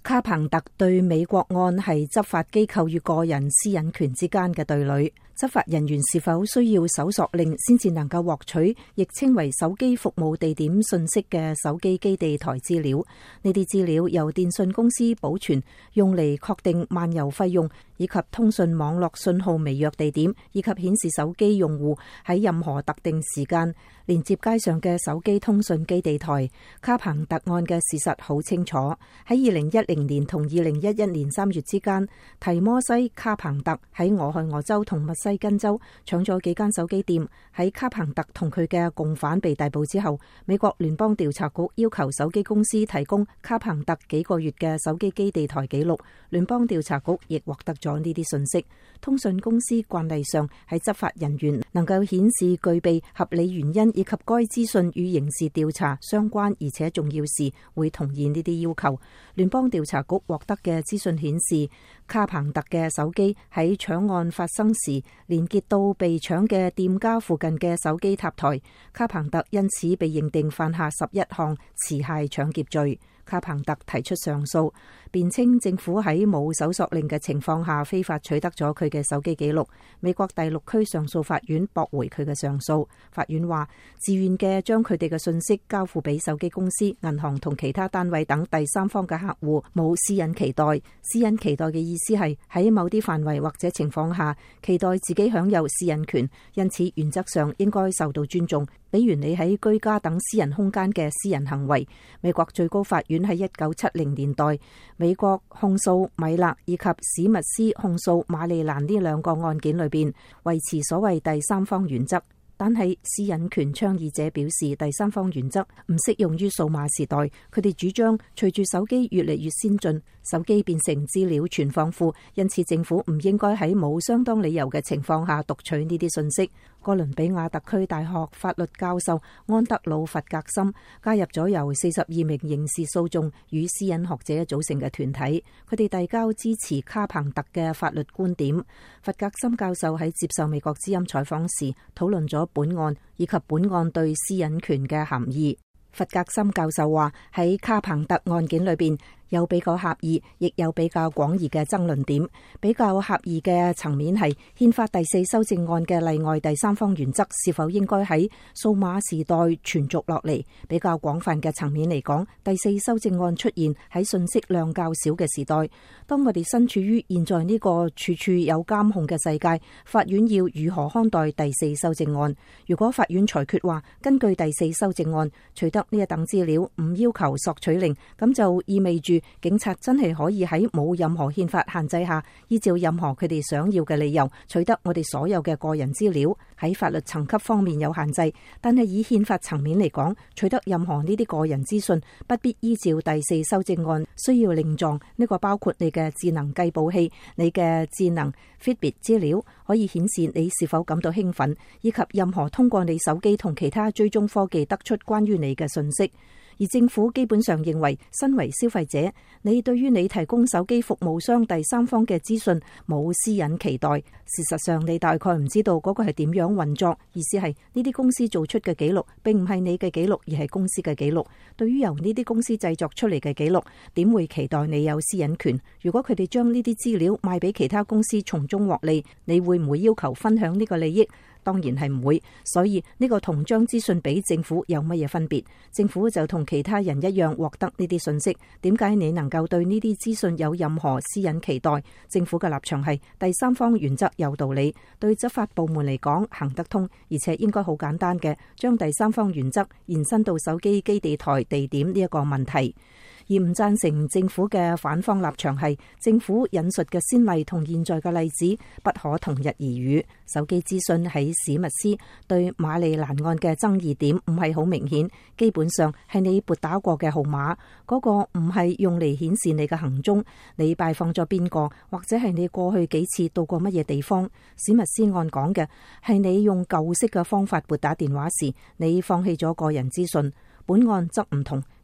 卡彭特對美國案係執法機構與個人私隱權之間嘅對壘。執法人員是否需要搜索令先至能夠獲取亦稱為手機服務地點信息嘅手機基地台資料？呢啲資料由電信公司保存，用嚟確定漫遊費用，以及通訊網絡信號微弱地點，以及顯示手機用戶喺任何特定時間連接街上嘅手機通訊基地台。卡彭特案嘅事實好清楚，喺2010年同2011年3月之間，提摩西卡彭特喺俄亥俄州同密西根州搶咗幾間手機店。喺卡彭特同佢嘅共犯被逮捕之後，美國聯邦調查局要求手機公司提供卡彭特幾個月嘅手機基地台記錄。聯邦調查局亦獲得咗呢啲信息。通訊公司慣例上喺執法人員能夠顯示具備合理原因以及該資訊與刑事調查相關而且重要時，會同意呢啲要求。聯邦調查局獲得嘅資訊顯示，卡彭特嘅手機喺搶案發生時連結到被搶嘅店家附近嘅手機塔台。卡彭特因此被認定犯下11項持械搶劫罪。卡彭特提出上訴，辯稱政府喺冇搜索令嘅情況下非法取得咗佢嘅手機記錄。美國第6區上訴法院駁回佢嘅上訴。法院話，自願嘅將佢哋嘅信息交付俾手機公司、銀行同其他單位等第三方嘅客戶，冇私隱期待。私隱期待嘅意思係喺某啲範圍或者情況下，期待自己享有私隱權，因此原則上應該受到尊重。比如你喺居家等私人空間嘅私人行為。美國最高法院喺1970年代，美國控訴米勒以及史密斯控訴馬利蘭呢兩個案件裏邊，維持所謂第三方原則。但係私隱權倡議者表示，第三方原則唔適用於數碼時代。佢哋主張，隨住手機越嚟越先進，手機變成資料存放庫，因此政府唔應該喺冇相當理由嘅情況下讀取呢啲信息。哥倫比亞特區大學法律教授安德魯·弗格森加入咗由42名刑事訴訟與私隱學者組成嘅團體，佢哋遞交支持卡彭特嘅法律觀點。弗格森教授喺接受美國之音採訪時討論咗本案以及本案對私隱權嘅含義。弗格森教授話，喺卡彭特案件裏邊，有比較狹義，亦有比較廣義嘅爭論點。比較狹義嘅層面係憲法第4修正案嘅例外第三方原則是否應該喺數碼時代存續落嚟。比較廣泛嘅層面嚟講，第4修正案出現喺信息量較少嘅時代。當我哋身處於現在呢個處處有監控嘅世界，法院要如何看待第4修正案？如果法院裁決話，根據第4修正案取得呢一等資料唔要求索取令，咁就意味住警察真係可以喺冇任何憲法限制下，依照任何佢哋想要嘅理由取得我哋所有嘅個人資料。喺法律層級方面有限制，但係以憲法層面嚟講，取得任何呢啲個人資訊不必依照第4修正案需要令狀。呢個包括你嘅智能計步器、你嘅智能 Fitbit 資料，可以顯示你是否感到興奮，以及任何通過你手機同其他追蹤科技得出關於你嘅信息。而政府基本上認為，身為消費者，你對於你提供手機服務商第三方嘅資訊冇私隱期待。事實上，你大概唔知道嗰個係點樣運作。意思係呢啲公司做出嘅記錄並唔係你嘅記錄，而係公司嘅記錄。對於由呢啲公司製作出嚟嘅記錄，點會期待你有私隱權？如果佢哋將呢啲資料賣俾其他公司從中獲利，你會唔會要求分享呢個利益？當然係唔會。所以呢個同將資訊俾政府有乜嘢分別？政府就同其他人一樣獲得呢啲信息。點解你能夠對呢啲資訊有任何私隱期待？政府嘅立場係第三方原則有道理，對執法部門嚟講行得通，而且應該好簡單嘅，將第三方原則延伸到手機基地台地點呢一個問題。而唔贊成政府嘅反方立場係，政府引述嘅先例同現在嘅例子不可同日而語。手機資訊喺史密斯對馬利蘭案嘅爭議點唔係好明顯，基本上係你撥打過嘅號碼，嗰個唔係用嚟顯示你嘅行蹤，你拜訪咗邊個，或者係你過去幾次到過乜嘢地方。史密斯案講嘅係你用舊式嘅方法撥打電話時，你放棄咗個人資訊。本案則唔同，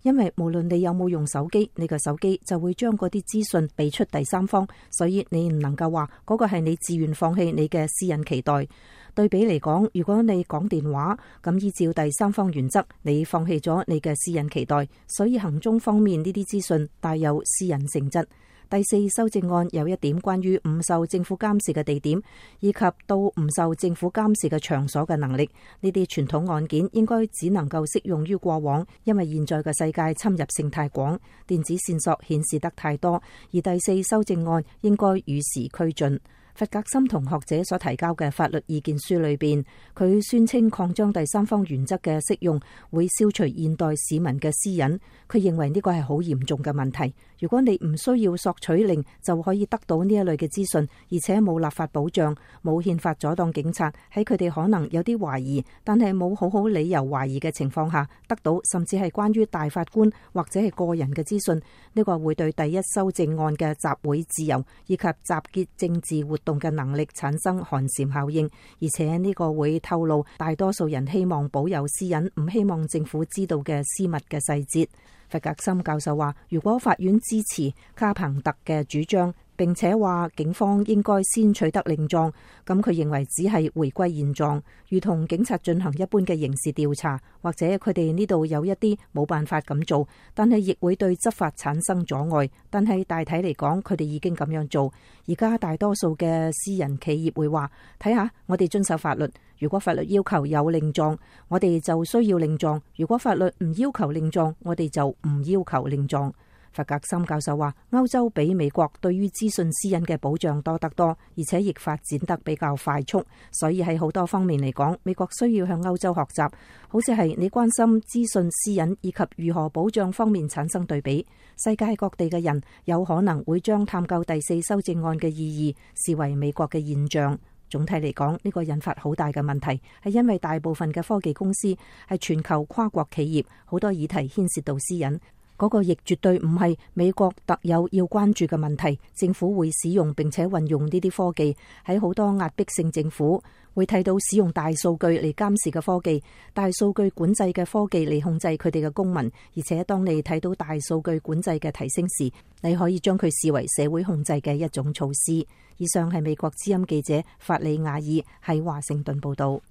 因為無論你有冇用手機，你個手機就會將嗰啲資訊俾出第三方，所以你唔能夠話嗰個係你自願放棄你嘅私隱期待。對比嚟講，如果你講電話，咁依照第三方原則，你放棄咗你嘅私隱期待，所以行蹤方面呢啲資訊帶有私隱性質。第四修正案有一點關於唔受政府監視嘅地點，以及到唔受政府監視嘅場所嘅能力。呢啲傳統案件應該只能夠適用於過往，因為現在嘅世界侵入性太廣，電子線索顯示得太多，而第四修正案應該與時俱進。弗格森同學者所提交嘅法律意見書裏邊，佢宣稱擴張第三方原則嘅適用會消除現代市民嘅私隱。佢認為呢個係好嚴重嘅問題。如果你唔需要索取令就可以得到呢一類嘅資訊，而且冇立法保障，冇憲法阻擋警察喺佢哋可能有啲懷疑，但係冇好好理由懷疑嘅情況下得到，甚至係關於大法官或者係個人嘅資訊，呢個會對第一修正案嘅集會自由以及集結政治活動嘅能力產生寒蟬效應，而且呢個會透露大多數人希望保有私隱，唔希望政府知道嘅私密嘅細節。弗格森教授話，如果法院支持卡彭特嘅主張，並且話警方應該先取得令狀，咁佢認為只係回歸現狀，如同警察進行一般嘅刑事調查，或者佢哋呢度有一啲冇辦法咁做，但係亦會對執法產生阻礙。但係大體嚟講，佢哋已經咁樣做。而家大多數嘅私人企業會話，睇下我哋遵守法律，如果法律要求有令狀，我哋就需要令狀；如果法律唔要求令狀，我哋就唔要求令狀。弗格森教授話，歐洲比美國對於資訊私隱嘅保障多得多，而且亦發展得比較快速，所以喺好多方面嚟講，美國需要向歐洲學習。好似係你關心資訊私隱以及如何保障方面產生對比，世界各地嘅人有可能會將探究第四修正案嘅意義視為美國嘅現象。總體嚟講，呢個引發好大嘅問題，係因為大部分嘅科技公司係全球跨國企業，好多議題牽涉到私隱。嗰個亦絕對唔係美國特有要關注嘅問題。政府會使用並且運用呢啲科技，喺好多壓迫性政府會睇到使用大數據嚟監視嘅科技，大數據管制嘅科技嚟控制佢哋嘅公民。而且當你睇到大數據管制嘅提升時，你可以將佢視為社會控制嘅一種措施。以上係美國之音記者法里亞爾喺華盛頓報道。